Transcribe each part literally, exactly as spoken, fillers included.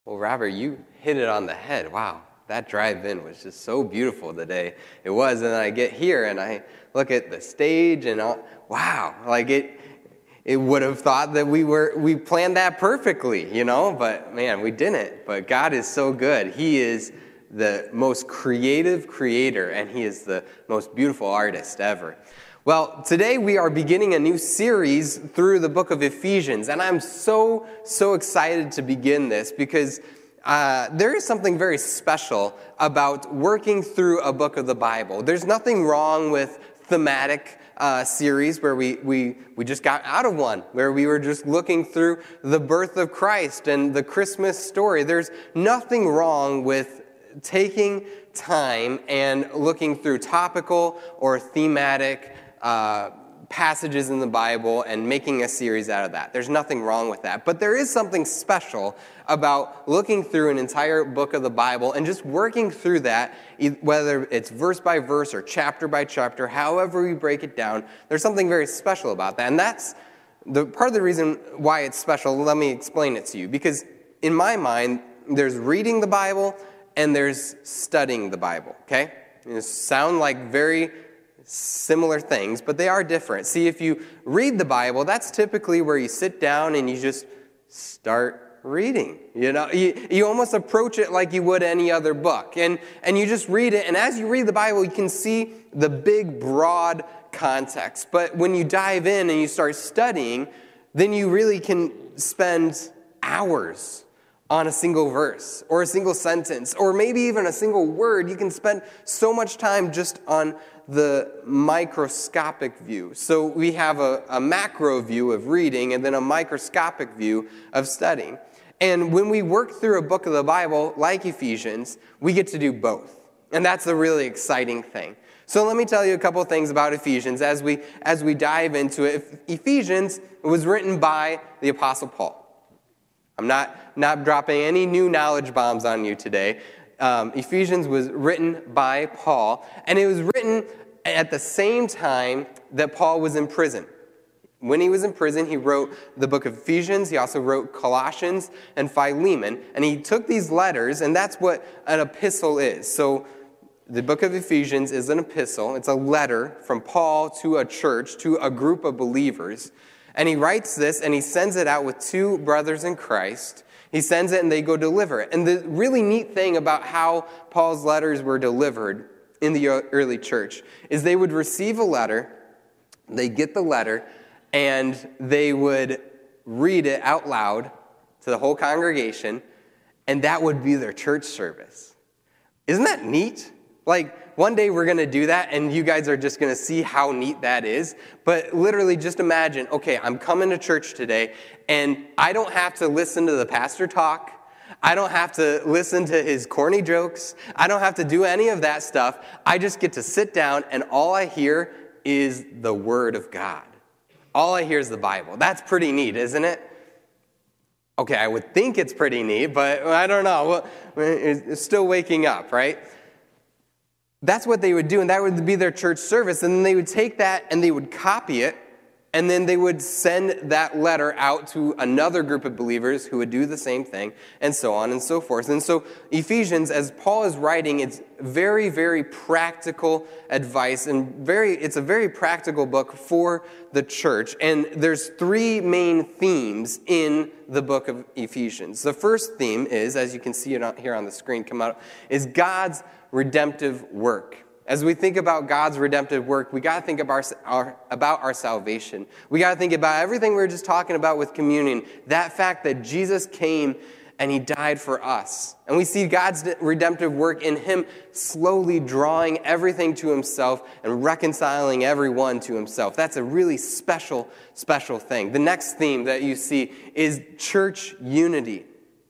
Well, Robert, you hit it on the head. Wow, that drive-in was just so beautiful today. It was, and then I get here and I look at the stage and all, wow, like it. It would have thought that we were we planned that perfectly, you know, but man, we didn't. But God is so good. He is the most creative creator, and He is the most beautiful artist ever. Well, today we are beginning a new series through the book of Ephesians, and I'm so, so excited to begin this because uh, there is something very special about working through a book of the Bible. There's nothing wrong with thematic uh, series where we, we, we just got out of one, where we were just looking through the birth of Christ and the Christmas story. There's nothing wrong with taking time and looking through topical or thematic Uh, passages in the Bible and making a series out of that. There's nothing wrong with that. But there is something special about looking through an entire book of the Bible and just working through that, whether it's verse by verse or chapter by chapter, however we break it down, there's something very special about that. And that's the part of the reason why it's special. Let me explain it to you. Because in my mind, there's reading the Bible and there's studying the Bible, okay? It sound like very similar things, but they are different. See, if you read the Bible, that's typically where you sit down and you just start reading. You know, you, you almost approach it like you would any other book. And, and you just read it, and as you read the Bible, you can see the big, broad context. But when you dive in and you start studying, then you really can spend hours on a single verse or a single sentence or maybe even a single word. You can spend so much time just on the microscopic view. So we have a, a macro view of reading and then a microscopic view of studying. And when we work through a book of the Bible, like Ephesians, we get to do both. And that's a really exciting thing. So let me tell you a couple of things about Ephesians as we as we dive into it. Ephesians was written by the Apostle Paul. I'm not, not dropping any new knowledge bombs on you today. Um, Ephesians was written by Paul, and it was written at the same time that Paul was in prison. When he was in prison, he wrote the book of Ephesians. He also wrote Colossians and Philemon, and he took these letters, and that's what an epistle is. So the book of Ephesians is an epistle. It's a letter from Paul to a church, to a group of believers. And he writes this, and he sends it out with two brothers in Christ. He sends it, and they go deliver it. And the really neat thing about how Paul's letters were delivered in the early church is they would receive a letter, they get the letter, and they would read it out loud to the whole congregation, and that would be their church service. Isn't that neat? Like, one day we're going to do that, and you guys are just going to see how neat that is. But literally just imagine, okay, I'm coming to church today, and I don't have to listen to the pastor talk. I don't have to listen to his corny jokes. I don't have to do any of that stuff. I just get to sit down, and all I hear is the Word of God. All I hear is the Bible. That's pretty neat, isn't it? Okay, I would think it's pretty neat, but I don't know. It's still waking up, right? That's what they would do, and that would be their church service. And then they would take that and they would copy it, and then they would send that letter out to another group of believers who would do the same thing, and so on and so forth. And so Ephesians, as Paul is writing, it's very, very practical advice, and very it's a very practical book for the church. And there's three main themes in the book of Ephesians. The first theme is, as you can see it here on the screen come out, is God's redemptive work. As we think about God's redemptive work, we got to think about our, our, about our salvation. We got to think about everything we were just talking about with communion. That fact that Jesus came and He died for us. And we see God's redemptive work in Him slowly drawing everything to Himself and reconciling everyone to Himself. That's a really special, special thing. The next theme that you see is church unity.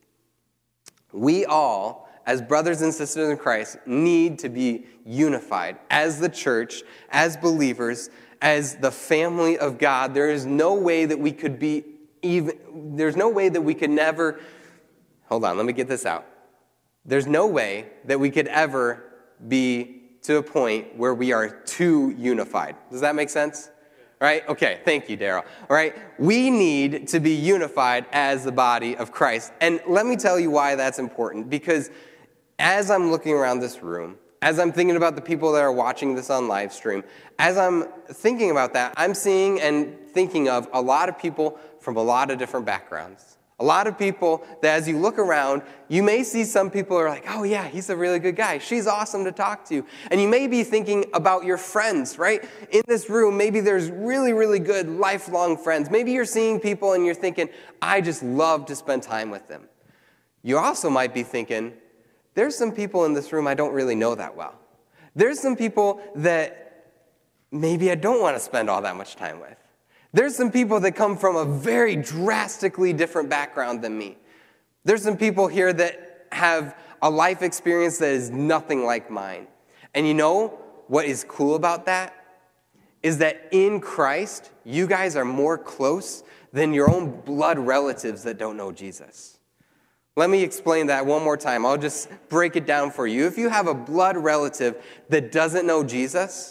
We all, as brothers and sisters in Christ, need to be unified as the church, as believers, as the family of God. There is no way that we could be even, there's no way that we could never, hold on, let me get this out. There's no way that we could ever be to a point where we are too unified. Does that make sense? right? Okay, thank you, Daryl. All right, we need to be unified as the body of Christ. And let me tell you why that's important, because as I'm looking around this room, as I'm thinking about the people that are watching this on live stream, as I'm thinking about that, I'm seeing and thinking of a lot of people from a lot of different backgrounds. A lot of people that as you look around, you may see some people are like, oh yeah, he's a really good guy. She's awesome to talk to. And you may be thinking about your friends, right? In this room, maybe there's really, really good lifelong friends. Maybe you're seeing people and you're thinking, I just love to spend time with them. You also might be thinking, there's some people in this room I don't really know that well. There's some people that maybe I don't want to spend all that much time with. There's some people that come from a very drastically different background than me. There's some people here that have a life experience that is nothing like mine. And you know what is cool about that? Is that in Christ, you guys are more close than your own blood relatives that don't know Jesus. Let me explain that one more time. I'll just break it down for you. If you have a blood relative that doesn't know Jesus,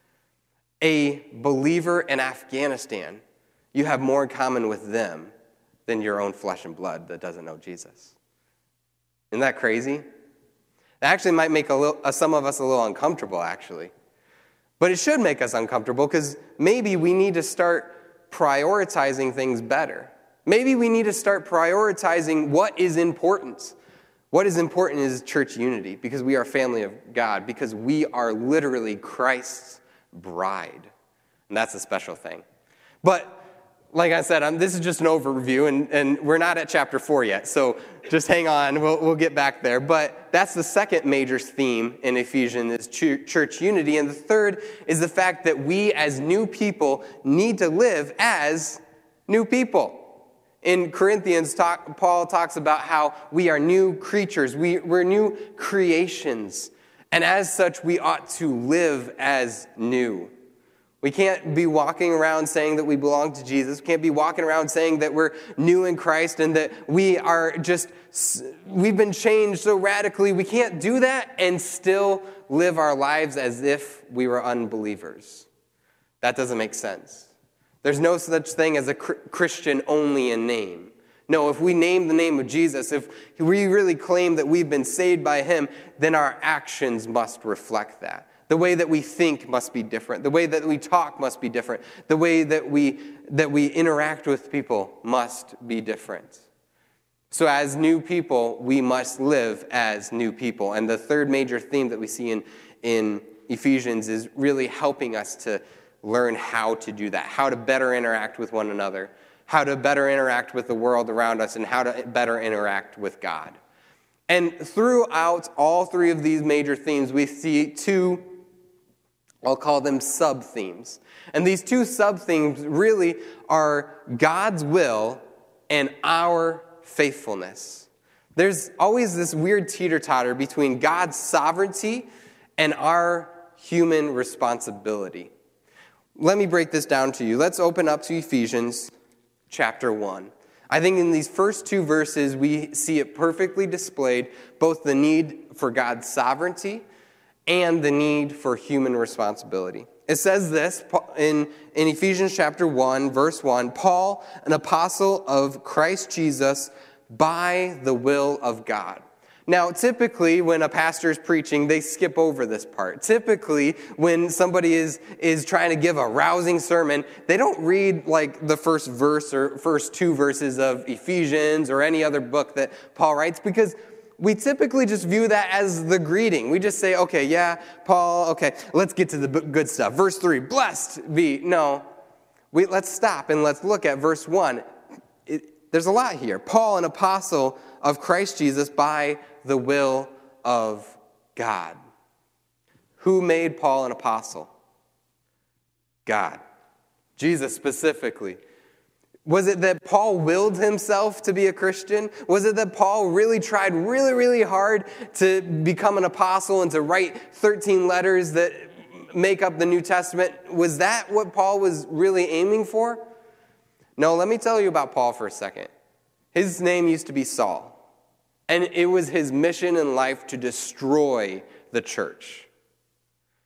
a believer in Afghanistan, you have more in common with them than your own flesh and blood that doesn't know Jesus. Isn't that crazy? That actually might make a little, uh, some of us a little uncomfortable, actually. But it should make us uncomfortable because maybe we need to start prioritizing things better. Maybe we need to start prioritizing what is important. What is important is church unity because we are family of God, because we are literally Christ's bride. And that's a special thing. But like I said, I'm, this is just an overview, and, and we're not at chapter four yet, so just hang on, we'll, we'll get back there. But that's the second major theme in Ephesians is ch- church unity. And the third is the fact that we as new people need to live as new people. In Corinthians, talk, Paul talks about how we are new creatures, we, we're new creations. And as such, we ought to live as new. We can't be walking around saying that we belong to Jesus. We can't be walking around saying that we're new in Christ and that we are just, we've been changed so radically. We can't do that and still live our lives as if we were unbelievers. That doesn't make sense. There's no such thing as a Christian only in name. No, if we name the name of Jesus, if we really claim that we've been saved by him, then our actions must reflect that. The way that we think must be different. The way that we talk must be different. The way that we that we interact with people must be different. So as new people, we must live as new people. And the third major theme that we see in, in Ephesians is really helping us to learn how to do that, how to better interact with one another, how to better interact with the world around us, and how to better interact with God. And throughout all three of these major themes, we see two, I'll call them sub-themes. And these two sub-themes really are God's will and our faithfulness. There's always this weird teeter-totter between God's sovereignty and our human responsibility. Let me break this down to you. Let's open up to Ephesians chapter one. I think in these first two verses, we see it perfectly displayed, both the need for God's sovereignty and the need for human responsibility. It says this in, in Ephesians chapter one, verse one, Paul, an apostle of Christ Jesus, by the will of God. Now, typically, when a pastor is preaching, they skip over this part. Typically, when somebody is, is trying to give a rousing sermon, they don't read like the first verse or first two verses of Ephesians or any other book that Paul writes, because we typically just view that as the greeting. We just say, okay, yeah, Paul, okay, let's get to the good stuff. Verse three, blessed be. No, we, let's stop and let's look at verse one. It, there's a lot here. Paul, an apostle of Christ Jesus, by the will of God. Who made Paul an apostle? God. Jesus specifically. Was it that Paul willed himself to be a Christian? Was it that Paul really tried really, really hard to become an apostle and to write thirteen letters that make up the New Testament? Was that what Paul was really aiming for? No, let me tell you about Paul for a second. His name used to be Saul. And it was his mission in life to destroy the church.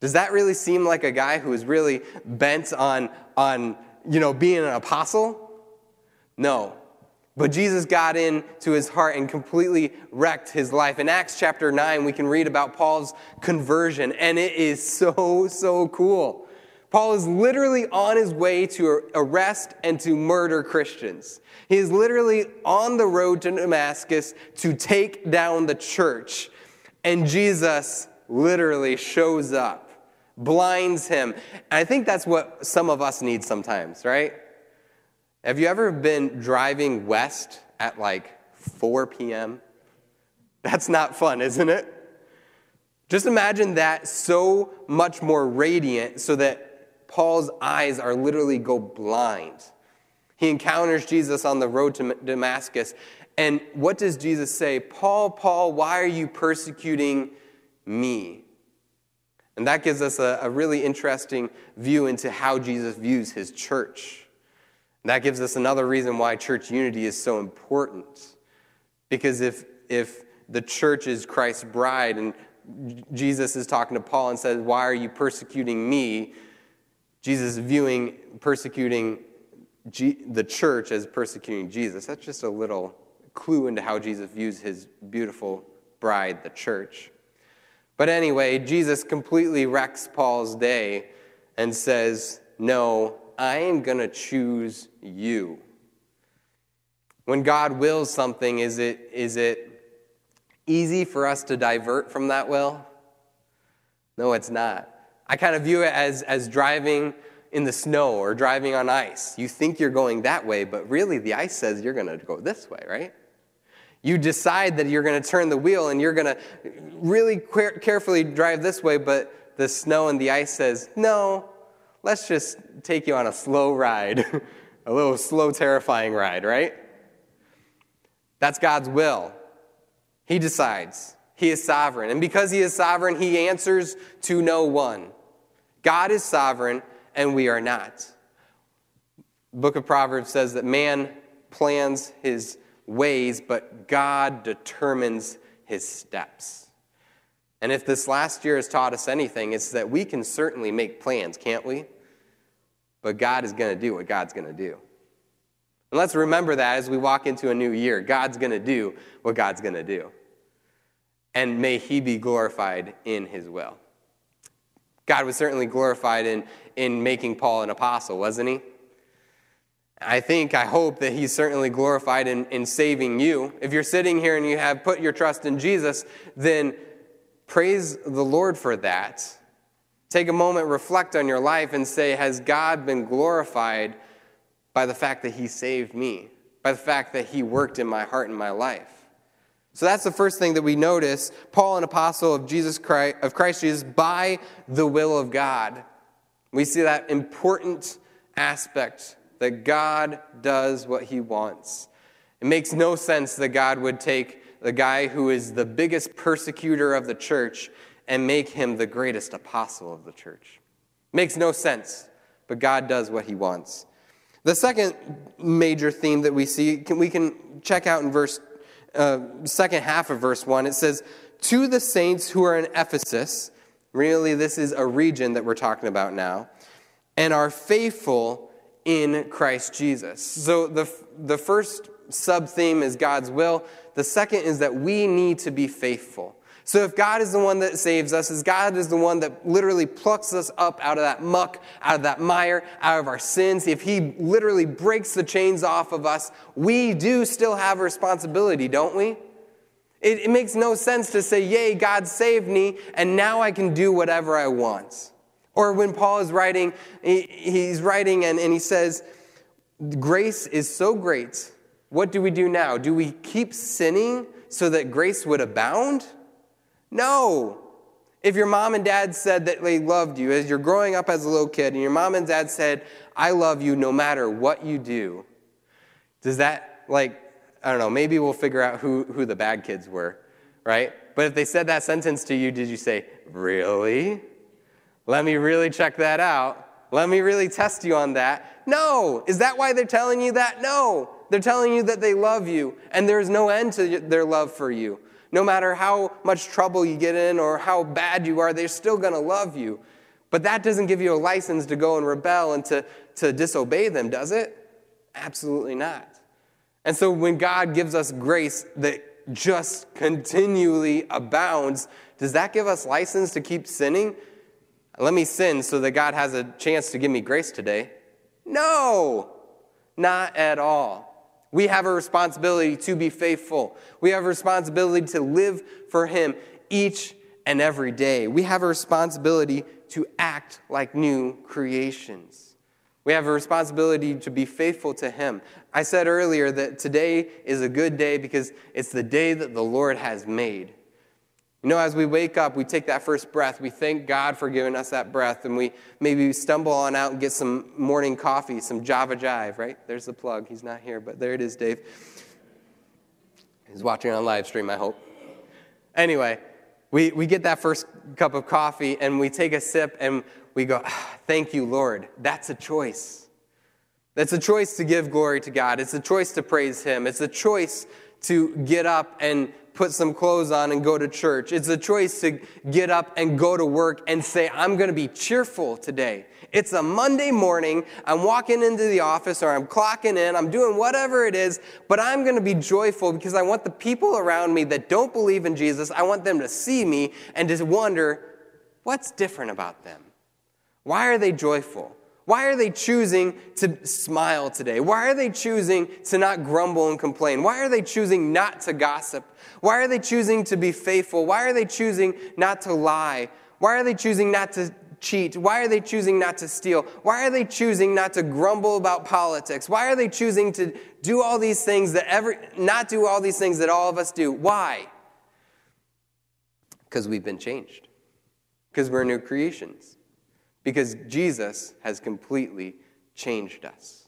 Does that really seem like a guy who is really bent on, on you know, being an apostle? No. But Jesus got into his heart and completely wrecked his life. In Acts chapter nine, we can read about Paul's conversion, and it is so, so cool. Paul is literally on his way to arrest and to murder Christians. He is literally on the road to Damascus to take down the church. And Jesus literally shows up, blinds him. And I think that's what some of us need sometimes, right? Have you ever been driving west at like four p.m.? That's not fun, isn't it? Just imagine that so much more radiant so that Paul's eyes are literally go blind. He encounters Jesus on the road to Damascus. And what does Jesus say? Paul, Paul, why are you persecuting me? And that gives us a, a really interesting view into how Jesus views his church. That gives us another reason why church unity is so important. Because if if the church is Christ's bride and Jesus is talking to Paul and says, why are you persecuting me? Jesus is viewing persecuting G- the church as persecuting Jesus. That's just a little clue into how Jesus views his beautiful bride, the church. But anyway, Jesus completely wrecks Paul's day and says, no, I am going to choose you. When God wills something, is it is it easy for us to divert from that will? No, it's not. I kind of view it as, as driving in the snow or driving on ice. You think you're going that way, but really the ice says you're going to go this way, right? You decide that you're going to turn the wheel and you're going to really carefully drive this way, but the snow and the ice says, no, let's just take you on a slow ride, a little slow, terrifying ride, right? That's God's will. He decides. He is sovereign. And because he is sovereign, he answers to no one. God is sovereign, and we are not. The book of Proverbs says that man plans his ways, but God determines his steps. And if this last year has taught us anything, it's that we can certainly make plans, can't we? But God is going to do what God's going to do. And let's remember that as we walk into a new year. God's going to do what God's going to do. And may he be glorified in his will. God was certainly glorified in, in making Paul an apostle, wasn't he? I think, I hope that he's certainly glorified in, in saving you. If you're sitting here and you have put your trust in Jesus, then praise the Lord for that. Take a moment, reflect on your life, and say, has God been glorified by the fact that he saved me, by the fact that he worked in my heart and my life? So that's the first thing that we notice. Paul, an apostle of Jesus Christ, of Christ Jesus, by the will of God. We see that important aspect that God does what he wants. It makes no sense that God would take the guy who is the biggest persecutor of the church and make him the greatest apostle of the church. Makes no sense, but God does what he wants. The second major theme that we see, can, we can check out in verse, uh, second half of verse one. It says, to the saints who are in Ephesus, really this is a region that we're talking about now, and are faithful in Christ Jesus. So the, the first sub-theme is God's will. The second is that we need to be faithful. So if God is the one that saves us, as God is the one that literally plucks us up out of that muck, out of that mire, out of our sins, if he literally breaks the chains off of us, we do still have a responsibility, don't we? It, it makes no sense to say, yay, God saved me, and now I can do whatever I want. Or when Paul is writing, he, he's writing and, and he says, grace is so great. What do we do now? Do we keep sinning so that grace would abound? No. If your mom and dad said that they loved you as you're growing up as a little kid, and your mom and dad said, I love you no matter what you do, does that, like, I don't know, maybe we'll figure out who, who the bad kids were, right? But if they said that sentence to you, did you say, really? Let me really check that out. Let me really test you on that. No. Is that why they're telling you that? No. They're telling you that they love you, and there's no end to their love for you. No matter how much trouble you get in or how bad you are, they're still going to love you. But that doesn't give you a license to go and rebel and to, to disobey them, does it? Absolutely not. And so when God gives us grace that just continually abounds, does that give us license to keep sinning? Let me sin so that God has a chance to give me grace today. No, not at all. We have a responsibility to be faithful. We have a responsibility to live for Him each and every day. We have a responsibility to act like new creations. We have a responsibility to be faithful to Him. I said earlier that today is a good day because it's the day that the Lord has made. You know, as we wake up, we take that first breath. We thank God for giving us that breath, and we maybe stumble on out and get some morning coffee, some Java Jive, right? There's the plug. He's not here, but there it is, Dave. He's watching on live stream, I hope. Anyway, we, we get that first cup of coffee, and we take a sip, and we go, ah, thank you, Lord. That's a choice. That's a choice to give glory to God. It's a choice to praise Him. It's a choice to get up and put some clothes on and go to church. It's a choice to get up and go to work and say, I'm going to be cheerful today. It's a Monday morning. I'm walking into the office or I'm clocking in. I'm doing whatever it is, but I'm going to be joyful because I want the people around me that don't believe in Jesus, I want them to see me and just wonder, what's different about them? Why are they joyful? Why are they choosing to smile today? Why are they choosing to not grumble and complain? Why are they choosing not to gossip? Why are they choosing to be faithful? Why are they choosing not to lie? Why are they choosing not to cheat? Why are they choosing not to steal? Why are they choosing not to grumble about politics? Why are they choosing to do all these things that every, not do all these things that all of us do? Why? Because we've been changed. Because we're new creations. Because Jesus has completely changed us.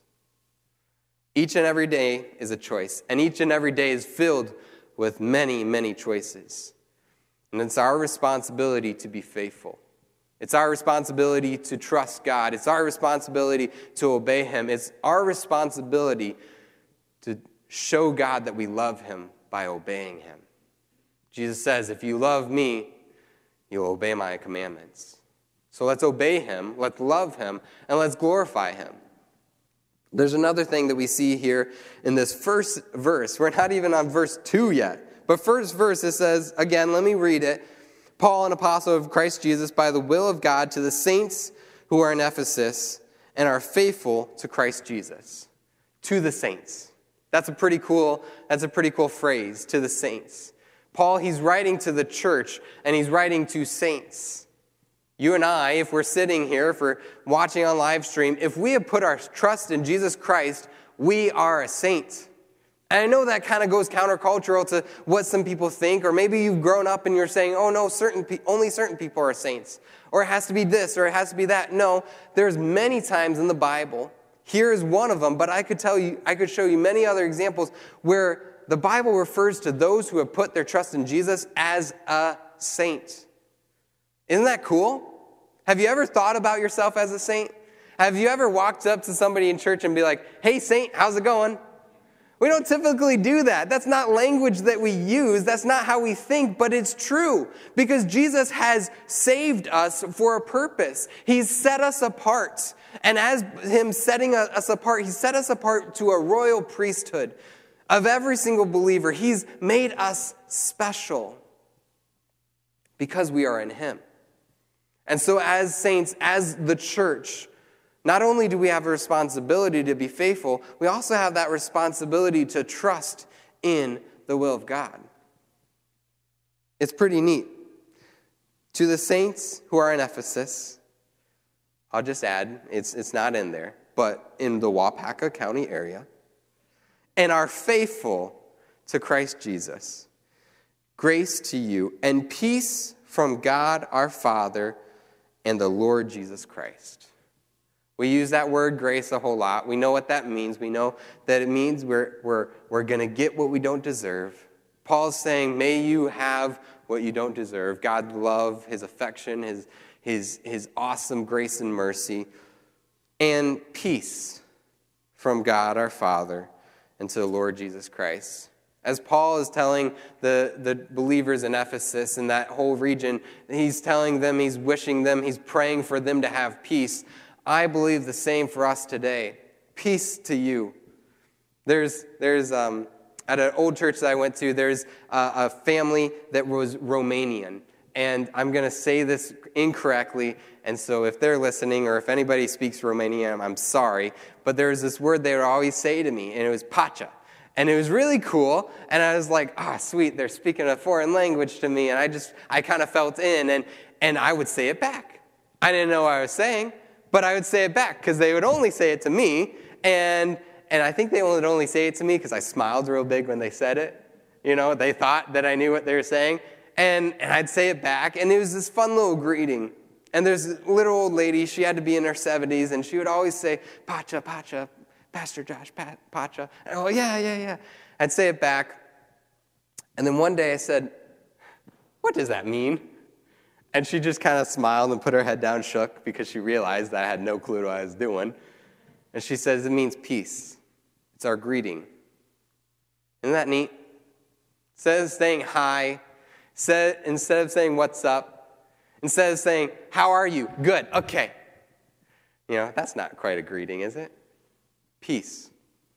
Each and every day is a choice, and each and every day is filled with many, many choices. And it's our responsibility to be faithful. It's our responsibility to trust God. It's our responsibility to obey Him. It's our responsibility to show God that we love Him by obeying Him. Jesus says, if you love me, you'll obey my commandments. So let's obey Him, let's love Him, and let's glorify Him. There's another thing that we see here in this first verse. We're not even on verse two yet. But first verse, it says, again, let me read it. Paul, an apostle of Christ Jesus, by the will of God, to the saints who are in Ephesus and are faithful to Christ Jesus. To the saints. That's a pretty cool, that's a pretty cool phrase, to the saints. Paul, he's writing to the church, and he's writing to saints. You and I, if we're sitting here, if we're watching on live stream, if we have put our trust in Jesus Christ, we are a saint. And I know that kind of goes countercultural to what some people think, or maybe you've grown up and you're saying, oh no, certain pe- only certain people are saints, or it has to be this, or it has to be that. No, there's many times in the Bible, here is one of them, but I could tell you, I could show you many other examples where the Bible refers to those who have put their trust in Jesus as a saint. Isn't that cool? Have you ever thought about yourself as a saint? Have you ever walked up to somebody in church and be like, hey, saint, how's it going? We don't typically do that. That's not language that we use. That's not how we think, but it's true because Jesus has saved us for a purpose. He's set us apart. And as Him setting us apart, He set us apart to a royal priesthood of every single believer. He's made us special because we are in Him. And so as saints, as the church, not only do we have a responsibility to be faithful, we also have that responsibility to trust in the will of God. It's pretty neat. To the saints who are in Ephesus, I'll just add, it's, it's not in there, but in the Waupaca County area, and are faithful to Christ Jesus, grace to you and peace from God our Father and the Lord Jesus Christ. We use that word grace a whole lot. We know what that means. We know that it means we're, we're, we're going to get what we don't deserve. Paul's saying, may you have what you don't deserve. God's love, His affection, His, his, his awesome grace and mercy, and peace from God our Father and to the Lord Jesus Christ. As Paul is telling the, the believers in Ephesus and that whole region, he's telling them, he's wishing them, he's praying for them to have peace. I believe the same for us today. Peace to you. There's, there's um, at an old church that I went to, there's a, a family that was Romanian. And I'm going to say this incorrectly, and so if they're listening or if anybody speaks Romanian, I'm sorry. But there's this word they would always say to me, and it was pacha. And it was really cool, and I was like, ah, oh, sweet, they're speaking a foreign language to me, and I just, I kind of felt in, and, and I would say it back. I didn't know what I was saying, but I would say it back, because they would only say it to me, and and I think they would only say it to me because I smiled real big when they said it. You know, they thought that I knew what they were saying, and, and I'd say it back, and it was this fun little greeting. And there's this little old lady, she had to be in her seventies, and she would always say, pacha, pacha, Pastor Josh, Pat, Pacha. And I go, yeah, yeah, yeah. I'd say it back. And then one day I said, what does that mean? And she just kind of smiled and put her head down, shook, because she realized that I had no clue what I was doing. And she says, it means peace. It's our greeting. Isn't that neat? Instead of saying hi, instead of saying what's up, instead of saying, how are you? Good, okay. You know, that's not quite a greeting, is it? Peace.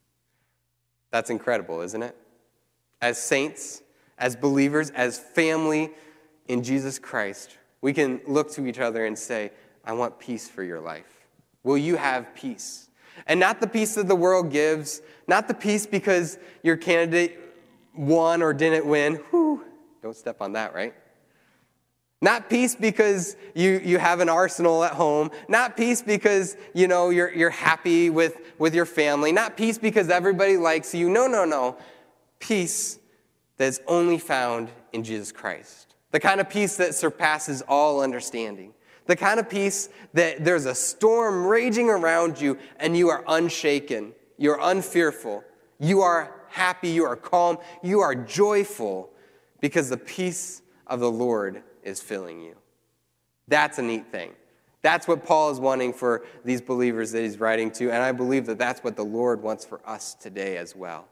That's incredible, isn't it? As saints, as believers, as family in Jesus Christ, we can look to each other and say, I want peace for your life. Will you have peace? And not the peace that the world gives, not the peace because your candidate won or didn't win. Whew, don't step on that, right? Not peace because you, you have an arsenal at home. Not peace because, you know, you're you're happy with, with your family. Not peace because everybody likes you. No, no, no. Peace that is only found in Jesus Christ. The kind of peace that surpasses all understanding. The kind of peace that there's a storm raging around you and you are unshaken. You're unfearful. You are happy. You are calm. You are joyful because the peace of the Lord is filling you. That's a neat thing. That's what Paul is wanting for these believers that he's writing to, and I believe that that's what the Lord wants for us today as well.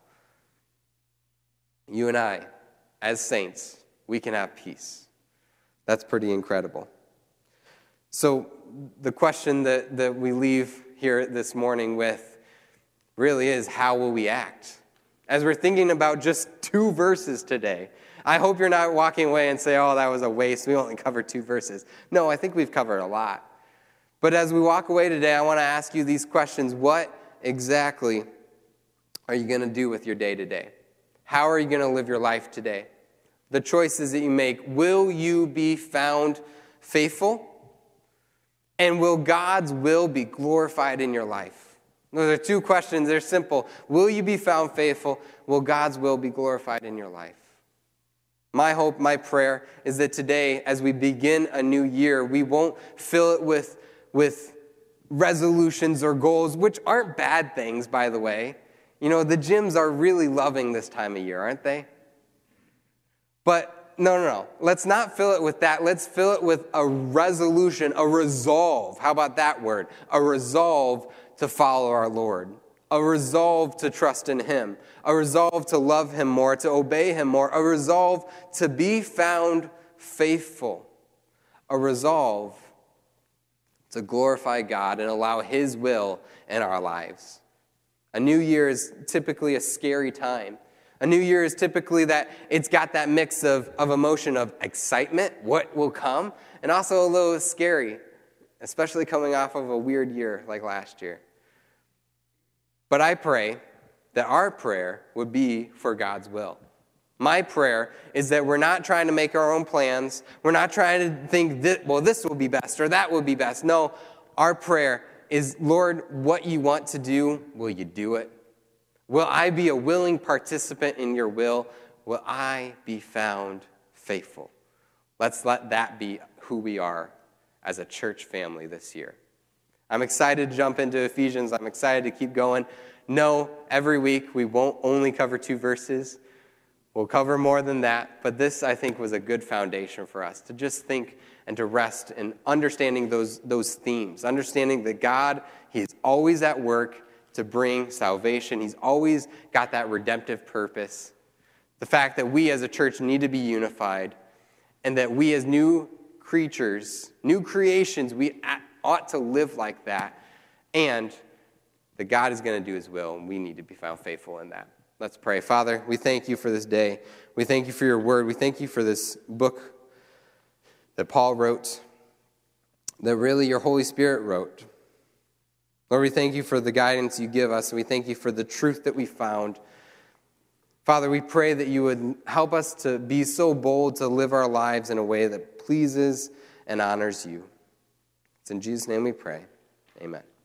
You and I, as saints, we can have peace. That's pretty incredible. So the question that, that we leave here this morning with really is, how will we act? As we're thinking about just two verses today, I hope you're not walking away and say, oh, that was a waste. We only covered two verses. No, I think we've covered a lot. But as we walk away today, I want to ask you these questions. What exactly are you going to do with your day today? How are you going to live your life today? The choices that you make, will you be found faithful? And will God's will be glorified in your life? Those are two questions. They're simple. Will you be found faithful? Will God's will be glorified in your life? My hope, my prayer is that today, as we begin a new year, we won't fill it with, with resolutions or goals, which aren't bad things, by the way. You know, the gyms are really loving this time of year, aren't they? But no, no, no. Let's not fill it with that. Let's fill it with a resolution, a resolve. How about that word? A resolve to follow our Lord. A resolve to trust in Him. A resolve to love Him more, to obey Him more. A resolve to be found faithful. A resolve to glorify God and allow His will in our lives. A new year is typically a scary time. A new year is typically that it's got that mix of, of emotion of excitement, what will come, and also a little scary, especially coming off of a weird year like last year. But I pray that our prayer would be for God's will. My prayer is that we're not trying to make our own plans. We're not trying to think, that, well, this will be best or that will be best. No, our prayer is, Lord, what you want to do, will you do it? Will I be a willing participant in your will? Will I be found faithful? Let's let that be who we are as a church family this year. I'm excited to jump into Ephesians. I'm excited to keep going. No, every week we won't only cover two verses. We'll cover more than that. But this, I think, was a good foundation for us to just think and to rest in understanding those, those themes, understanding that God, He is always at work to bring salvation. He's always got that redemptive purpose. The fact that we as a church need to be unified, and that we as new creatures, new creations, we ought to live like that, and that God is going to do his will, and we need to be found faithful in that. Let's pray. Father, we thank you for this day. We thank you for your word. We thank you for this book that Paul wrote, that really your Holy Spirit wrote. Lord, we thank you for the guidance you give us, and we thank you for the truth that we found. Father, we pray that you would help us to be so bold to live our lives in a way that pleases and honors you. It's in Jesus' name we pray. Amen.